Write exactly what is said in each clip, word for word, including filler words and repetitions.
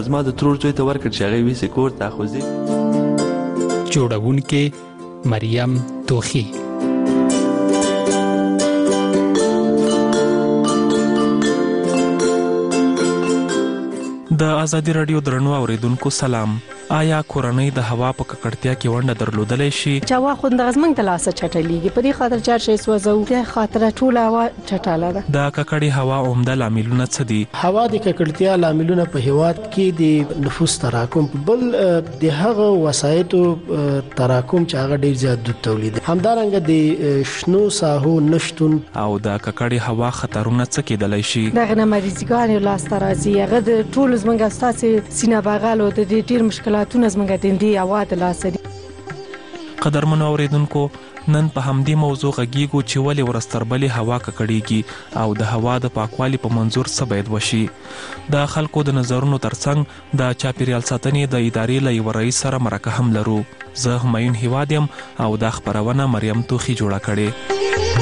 زما د ترور زوی ته ورکړ چې هغه ویسې کور ته خو زه جوړونکې مریم توخی. د ازادي راډیو درنو اوریدونکو سلام. آیا کورنۍ د هوا په ککړتیا کې ونډه درلودلی شي؟ چې هوا خو د غزمنګ د لاسه چټلیږي، په دې خاطر چار شي سوځو، د خاطر ټول هوا چټاله ده. د ککړې هوا عمده لاملونه څه دي؟ هوا د ککړتیا لاملونه په هیواد کې د نفوس تراکم، بل د هغه وسایطو تراکم چې هغه ډیر زیات د تولید، همدارنګه د شنو ساحو نشټون او د ککړې هوا خطرونه څه کېدلی شي؟ دغه نه مریضګان لاسته راځي، هغه د ټول زمونږ ستاسو سینه بغل او د ډیر مشکلات تونه زمونږ د دې اواز لاسه. قدرمنو اوریدونکو، نن په همدې موضوع غږیږو چې ولې ورستربلې هوا ککړیږي او د هوا د پاکوالي په منظور څه باید وشي. د خلکو د نظرونو ترڅنګ د چاپیریال ساتنې د ادارې له یوه رئیس سره مرکه هم لرو. زه همایون هیواد یم او دا خپرونه مریم توخی جوړه کړې.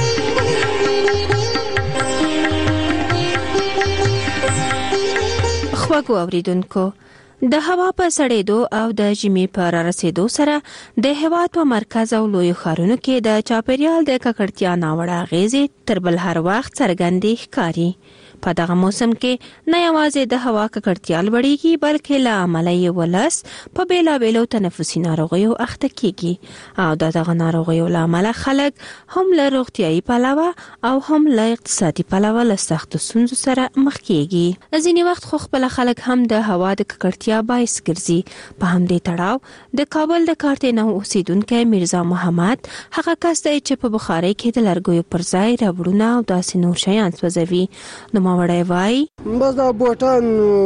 خواږو اوریدونکو، د هوا په سړېدو او د ژمي په رارسېدو سره د هېواد په مرکز او لویو ښارونو کې د چاپیریال د ککړتیا ناوړه اغېزې تر بل هر وخت څرګندې ښکاري. په دغه موسم کې نه یوازې د هوا ککړتیا لوړېږي، بلکې له امله یې ولس په بېلابېلو تنفسي ناروغیو اخته کېږي او د دغه ناروغیو له امله خلک هم له روغتیایي پلوه او هم له اقتصادي پلوه له سختو ستونزو سره مخ کېږي. ځینې وخت خو خپله خلک هم د هوا د ککړتیا باعث ګرځي. په همدې تړاو د کابل د کارتې نو اوسیدونکی میرزا محمد هغه کس دی چې په بخارۍ کې د لرګیو پر ځای ربړونه او داسې نور شیان سوځوي. نو وړای وای بس دا بوټان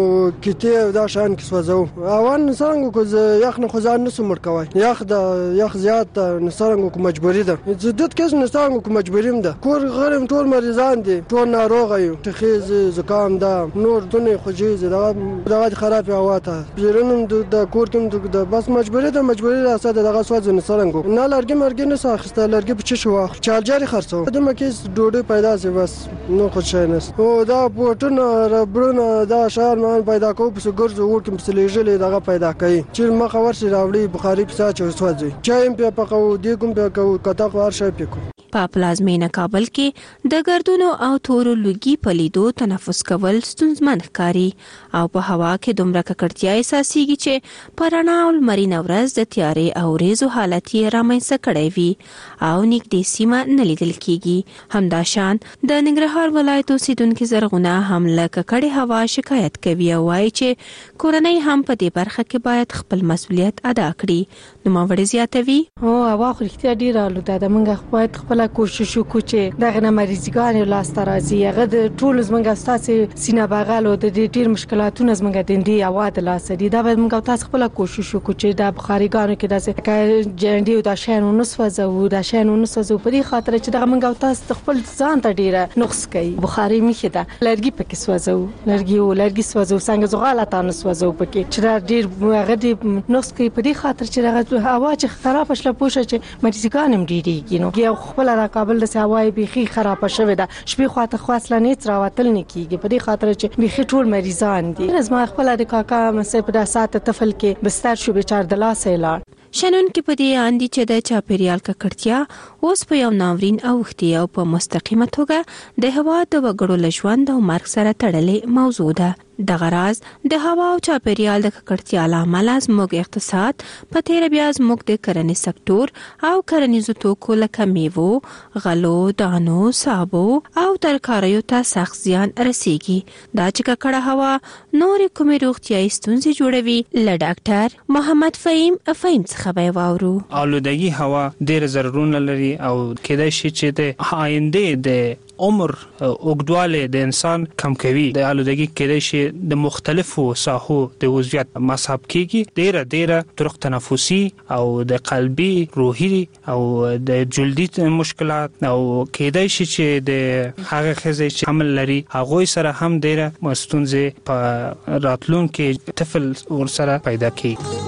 کیته دا شان کې سوځو اوان څنګه کو یخ نه خزان نسو مړ کوي، یخ د یخ زیات څنګه کو مجبوری ده، زدت کس نه څنګه کو مجبوریم ده. کور غرم ټول مریضان دي، ټول ناروغ یو، تخیز زکام ده، نور دنه خوجیز دا دغه خراب هوا ته بیرونم د کور ته د بس مجبوری ده، مجبوری راځه دغه سوځ نه څنګه نه لرګي مرګي نه ساخسته، لرګي په چ شو چارجر خرڅو د مکیس ډوډۍ پیدا سي بس نو خو شاینس او دا بوټونه ربړونه دا شار مان پیدا کو په ګرځو ور کوم سلیجلې دغه پیدا کوي چې مخه ورشي راوړي بخاري په ساچو سوځي چایم په پقو دی کوم په کو کتا ور شي پکو. په پلازمینه کابل کې د ګردونو او تورو لوګي په لیدو تنفس کول ستونزمن ښکاري او په هوا کې دومره ککړتیا احساسېږي چې په رڼا او لمرینه ورځ د تیارې او ریزو حالت یې رامنځته کړی وي او نږدې سیمه نه لیدل کېږي. همداشان د ننګرهار ولایت اوسیدونکي زرغونه هم له ککړې هوا شکایت کوي او وایي چې کورنۍ هم په دې برخه کې باید خپل مسؤلیت ادا کړي. نوموړې زیاتوي او هوا خو رښتیا ډېره آلوده ده، موږ باید خپل کوشش وکړو چې دغه نه مریضګان لاسته راځي، هغه د ټول زموږ ستاسو سینه بغل او د ډېر مشکلاتونو زموږ د دې اواز لاسه دي. دا باید موږ تاسو خپل کوشش وکړو چې د بخاریګانو کې داسې جنډي او د شین ونسوځو د شین ونسوځو په دې خاطر چې دغه موږ تاسو خپل ځان ته ډېره نقص کوي. بخاري میخه ده لرګي پکې سوځو، لرګي او لرګي سوځو څنګه زغاله تاسو سوځو پکې چې ډېر هغه دې نقص کوي په دې خاطر چې دغه هوا چې خراب شله پوښه چې مریضګان هم ډېریږي. نو یو خپل را کابل د هواي بيخي خراب شوه ده، شپې خواته خاصله نه تراوتل نه کیږي په دې خاطر چې بيخي ټول مریضان دي. زما خپل د کاکا مسه په داسات طفل کې بستر شو بیچار د لاسه لاړ. شنن کې په دې اندي چې د چاپیریال ککړتیا اوس په یو ناورین اوختي او په مستقیمه توګه د هوا د وګړو لژوند او مرګ سره تړلې موضوع ده. دغه راز د هوا او چاپیریال د ککړتیا له امله زموږ اقتصاد په تیر بیا زموږ د کرنې سکتور او کرنیزو توکو لکه میوو، غلو، دانو، صابو او ترکاریو ته سخت زیان رسیږي. دا چې ککړه هوا نورې کومې روغتیایي ستونزې جوړوي. له ډاکټر محمد فهیم فهیم څخه به واورو. آلودګي هوا ډېر ضررونه لري او کېدای شي چې د آینده د عمر اوږدوالی د انسان کم کوي. د آلودګي کېدای شي د مختلفو ساحو د وضعیت مصاب کېږي، ډېره ډېره طرق تنفسي او د قلبي، روحي او د جلدي مشکلات او کېدای شي چې د هغه ښځې چې حمل لري هغوی سره هم ډېره ستونزې په راتلونکي طفل ورسره پیدا کېږي.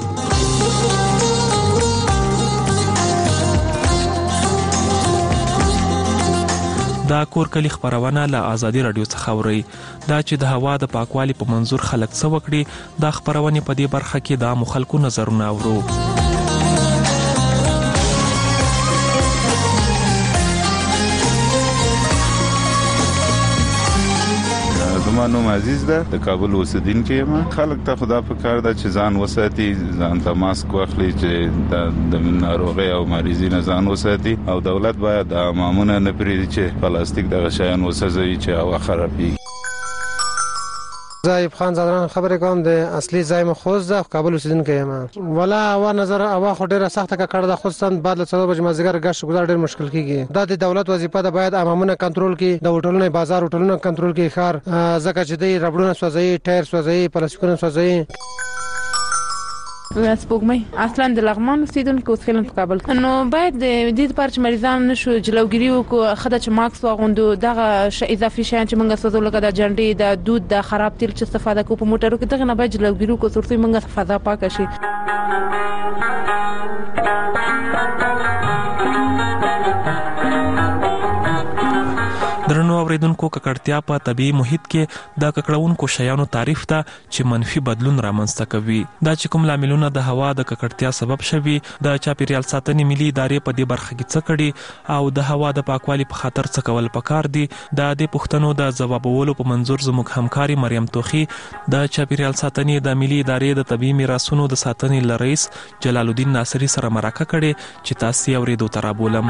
دا کور کلی خبرونه له آزادي رادیو څخه اورئ. دا چې د هوا د پاکوالي په منظور خلک څه وکړي، دا خبرونه په دې برخه کې د عامو خلکو نظرونه اورو. زما نوم عزیز ده، د کابل اوسیدونکی یم. خلک ته خدا په کار ده چې ځان وساتي، ځان ته ماسک واخلي چې د ناروغۍ او مریضۍ نه ځان وساتي، او دولت باید د امامونه نه پرېږدي چې پلاستیک دغه شیان وسوځوي چې هوا خرابېږي. زایب خان زادران خبرې کوم، د اصلي ځای مې خوست ده، کابل اوسیدونکی یم. ولا هوا نظر هوا خو ډېره سخته ککړه ده، خصوصا بعد له څلور بجې مازدیګر ګشت ګزار ډېر مشکل کېږي. دا د دولت وظیفه ده، باید امامونه کنټرول کړي، د هوټلونو بازار هوټلونه کنټرول کړي ښار، ځکه چې دوی ربړونه سوځوي، ټایر سوځوي، پلاستیکونه سوځوي. سپوږمۍ اصلا د لغمان اوسیدونکو اوس خلک په کابل، نو باید د دې لپاره چې مریضان نشو جلوګیری وکړو، خدای چې ماکس واغوندو، دغه اضافي شیان چې موږ سوځو لکه د جنډې، د دود، د خراب تیل چې استفاده کوو په موټرو کې، دغه نه باید جلوګیری وکړو ترڅو موږ فضا پاکه شي. درنو اوریدونکو، ککړتیا په طبیعي محیط کې د ککړونکو شیانو تعریف ته چې منفي بدلون رامنځته کوي. دا چې کوم لاملونه د هوا د ککړتیا سبب شوي، د چاپیریال ساتنې ملي ادارې په دې برخه کې څه کړي او د هوا د پاکوالي په خاطر څه کول پکار دي، د دې پوښتنو د ځوابولو په منظور زموږ همکاري مریم توخی د چاپیریال ساتنې د ملي ادارې د طبیعي میراثونو د ساتنې له رئیس جلال الدین ناصری سره مرکه کړې چې تاسو یې اورېدو ته رابولم.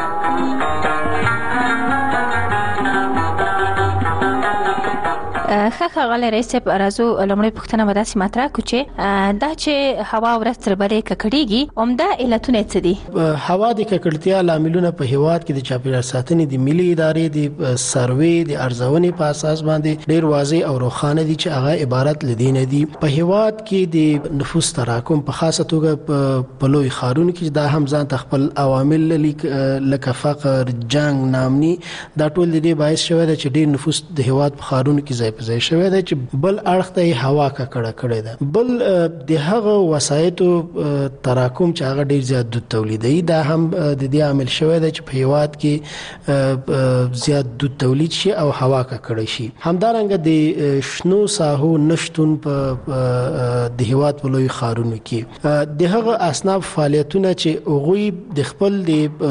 ښه غلی رئیس صاحب، راځو لومړی پوښتنه به داسې مطرح کړو چې دا چې هوا ورځ تر بلې ککړېږي، عمده علتونه څه دي؟ هوا د ککړتیا لاملونه په هیواد کې د چاپیریال ساتنې د ملي ادارې د سروې د ارزونې په اساس باندې ډېر واضح او روښانه دي چې هغه عبارت لدینه دي. په هیواد کې د نفوس تراکم په خاصه توګه په لوی ښارونو کې دا هم ځان خپل عوامل لکه فقر، جنگ، نامني، دا ټول د دې باعث شوی دی چې ډېر نفوس د هیواد په ښارونو کې ځای په ځای شوی دی چې بل اړخ ته هوا ککړه کړې ده. بل د هغه وسایطو تراکم چې هغه ډېر زیات دود تولیدوي، دا هم د دې عامل شوی دی چې په هیواد کې زیات دود تولید شي او هوا ککړه شي. همدارنګه د شنو ساحو نشتون په د هیواد په لوی ښارونو کې د هغه اصناف فعالیتونه چې هغوی د خپل د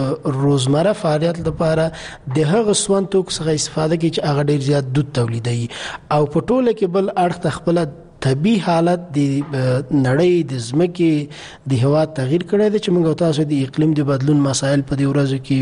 روزمره فعالیت لپاره د هغه سون توکو څخه استفاده کوي چې هغه ډېر زیات دود تولیدوي، او په ټوله کې بل اړخ ته خپل طبیعي حالت د نړۍ د ځمکې د هوا تغییر کړی دی چې موږ تاسو د اقلیم د بدلون مسایل په دې ورځو کې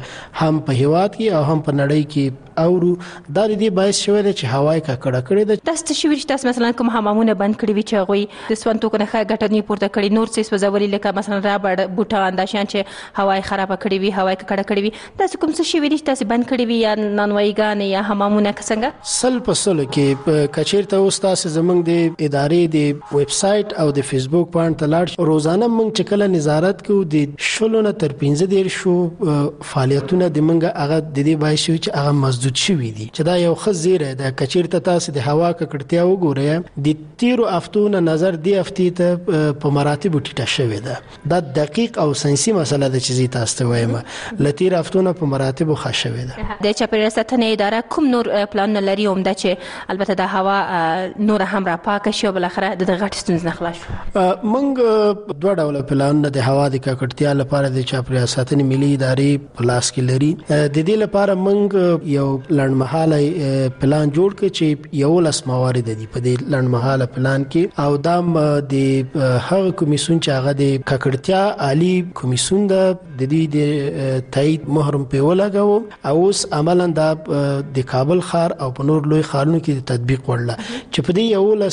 هم په هیواد کې او هم په نړۍ کې اورو. دا د دې باعث شوی دی چې هوا یې ککړه کړې ده. تاسو ته شوي چې تاسو مثلا کوم حمامونه بند کړي وي چې هغوی د سون توکو نه ښه ګټه نه پورته کړي، نور څه سوځولي لکه مثلا رابړ، بوټان، دا شیان چې هوا یې خرابه کړې وي، هوا یې ککړه کړې وي، تاسو کوم څه شوي دي چې تاسو بند کړي وي یا نانوایګانې یا حمامونه که څنګه؟ سل په سلو کې که چېرته اوس تاسو زموږ د ادارې د ویب سایټ او د فیسبوک باندې ته لاړ شئ، روزانه موږ چې کله نظارت کوو د شلو نه تر پنځه دېرشو فعالیتونه د موږ هغه د دې باعث شوي چې هغه مسدود شوي دي، چې دا یو ښه زیری ده. که چېرته تاسو د هوا ککړتیا وګورئ، د تیرو هفتو نه نظر دې هفتې ته په مراتبو ټیټه شوې ده. دا دقیق او ساینسي مسله ده چې زه تاسو ته وایم، له تیرو هفتو نه په مراتبو ښه شوې ده. د چاپیریال ساتنې اداره کوم نور پلانونه لري عمده چې البته د هوا نور هم را پاکه شي او بالاخره د غټ ستونزې نه خلاص شو؟ موږ دوه ډوله پلانونه د هوا د ککړتیا لپاره د چاپیریال ساتنې ملي ادارې په لاس کې لري. د دې لپاره موږ یو لنډمهاله پلان جوړ کړ چې یو لس موارد دي په دې لنډمهاله پلان کې، او دا د هغه کمیسیون چې هغه د ککړتیا عالی کمیسیون ده د دې د تایید مهرم په ولګاو، او اوس عملاً دا د کابل ښار او په نور لوی ښارونو کې تطبیق وړل چې په دې یو لس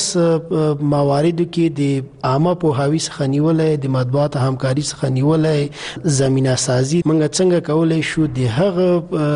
مواردو کې د عامه پوهاوي څخه نیولې، د مطبوعاتو همکاري څخه نیولې، زمينه سازي موږ څنګه کولای شو د هغه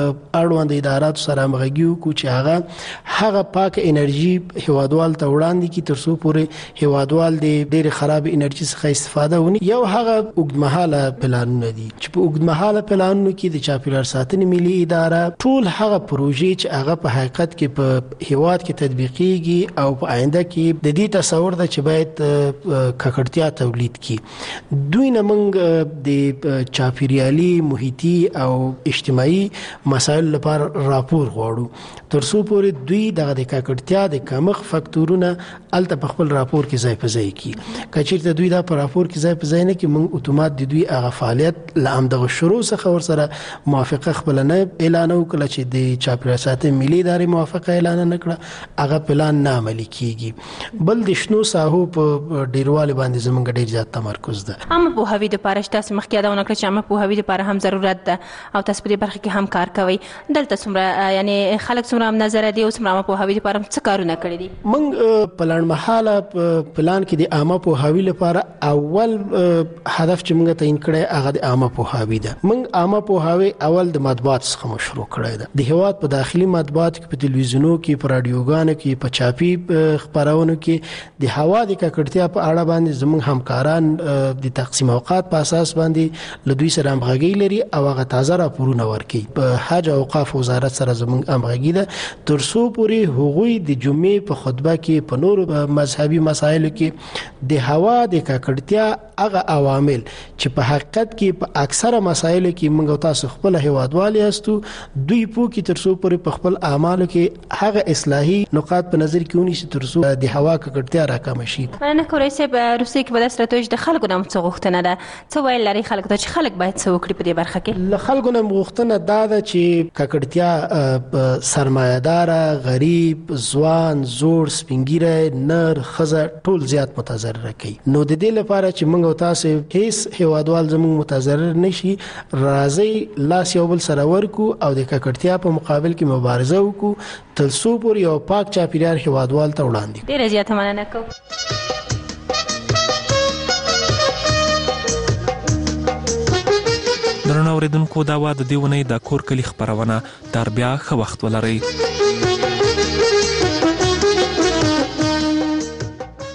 اړوند اداراتو سره همغږي وکړو چې هغه هغه پاک انرژي هوادوال ته وړاندې کی ترڅو پورې هوادوال د ډېر خراب انرژي څخه استفاده ونی. یو هغه اوږدمهاله پلانونه دي چې په اوږدمهاله پلانونو کې د چاپیریال ساتنې ملي اداره ټول هغه پروژې چې هغه په حقیقت کې په هیواد کې تطبیقيږي او په آینده کې کې د دې تصور د چې باید ککړتیا تولید کی. دوی نه موږ د چاپیریالي محیطي او اجتماعي مسایل لپاره راپور غواړو تر څو پورې دوی دغه د ککړتیا د کمښت فاکتورونه الته په خپل راپور کې ځای په ځای کی. کچیرته دوی دا په راپور کې ځای په ځای نه کې موږ اتومات د دوی هغه فعالیت لامدغه شروع څخه ور سره موافقه خپل نه اعلان وکړه چې د چاپیریال ساتنې ملي ادارې موافقه اعلان نه کړه هغه پلان نه عملي کیږي. بل د شنو ساحو په ډیرواله باندې زمونږ ډیر زیات تمرکز ده. عامه پوهاوی د پاره تاسو مخکې یادونه کړې چې عامه پوهاوی د پاره هم ضرورت ده او تاسو په دې برخه کې هم کار کوي. دلته څومره یعنی خلک څومره هم نظر دي او څومره عامه پوهاوی د پاره څه کارونه کړی دي؟ موږ په لړمحاله پلان کې د عامه پوهاوی لپاره اول هدف چې موږ تعین کړی هغه د عامه پوهاوی ده. موږ عامه پوهاوی اول د مطبوعات څخه مشروع کړی ده. د هیواد په داخلي مطبوعات کې په تلویزیونونو کې په رادیوګانو کې په چاپي خبرونو کې د هوا د ککړتیا په اړه باندې زموږ همکاران د تقسیم اوقات په اساس باندې له دوی سره همغږي لري او هغه تازه راپورونه ورکوي. په حج او اوقاف وزارت سره زموږ همغږي ده تر څو پورې هغوی د جمعې په خطبه کې په نورو مذهبي مسایلو کې د هوا د ککړتیا هغه عوامل چې په حقیقت کې په اکثره مسایلو کې موږ تاسو خپل هیوادوال یاستو دوی پو کې تر څو پورې په خپل اعمالو کې هغه اصلاحي نقاط په نظر کې ونیسي تر څو د هوا ککړتیا راکم شي. نه کوي چې روسي کې بل سره توج د خلکو نام څه غوښتنه ده څه ویل لري خلک ته چې خلک باید څه وکړي په دې برخه کې؟ له خلکو نام غوښتنه دا ده چې ککړتیا سرمایه‌دار غریب ځوان زوړ سپینګیره نر خزه ټول زیات متضرر کوي. نو د دې لپاره چې موږ تاسو هیڅ هیوادوال زموږ متضرر نشي راځي لاس یو بل سره ورکو او د ککړتیا په مقابل کې مبارزه وکړو تر څو پورې یو پاک چاپیریال هیوادوال ته وړاندې. ډیره زیاته مننه کوم. درنو اوریدونکو دا و د دیونې د کور کلی خبرونه تر بیا ښه وخت ولرئ.